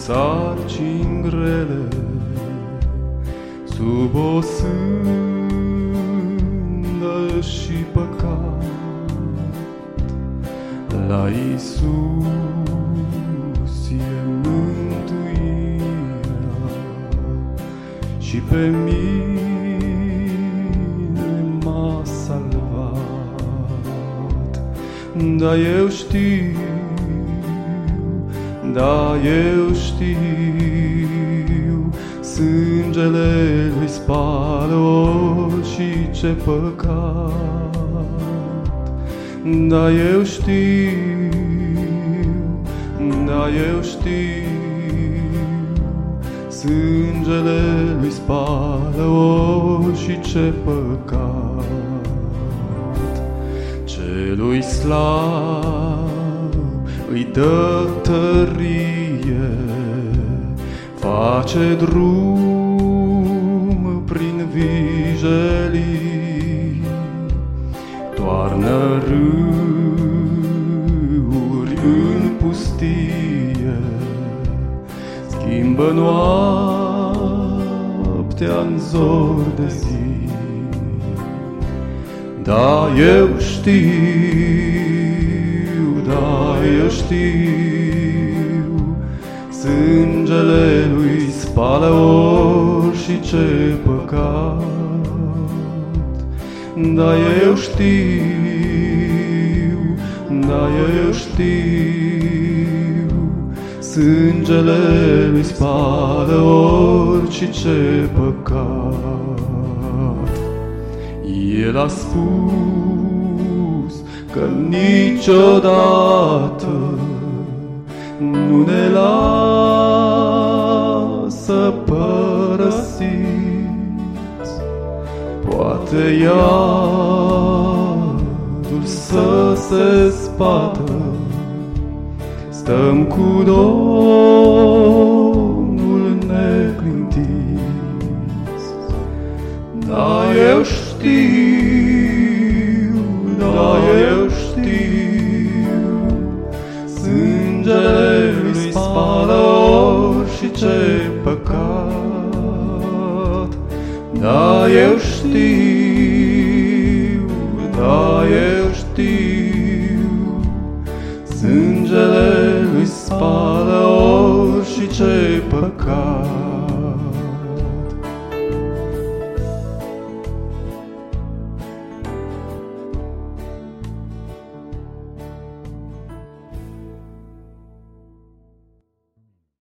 sarcini grele, sub o sândă și păcat. La Iisus e mântuirea și pe mine m-a salvat. Da, eu știu, da, eu știu, sângele lui spală orice păcat. Da, eu știu, da, eu știu, sângele lui spală orice păcat. Celui slab îi dă tărie, face drum prin vijelii, toarnă râuri în pustie, schimbă noaptea-n zor de zi. Da, eu știu, da, eu știu, sângele lui spală orice păcat. Da, eu știu, da, eu știu, sângele lui spală orice păcat. El a spus că niciodată nu ne lasă părăsiți. Poate iadul să se spată, stăm cu Domnul neclintiți. Da, eu știu, da, eu știu, sângele lui spală orice păcat. Da, eu știu, da, eu știu, sângele lui spală orice păcat.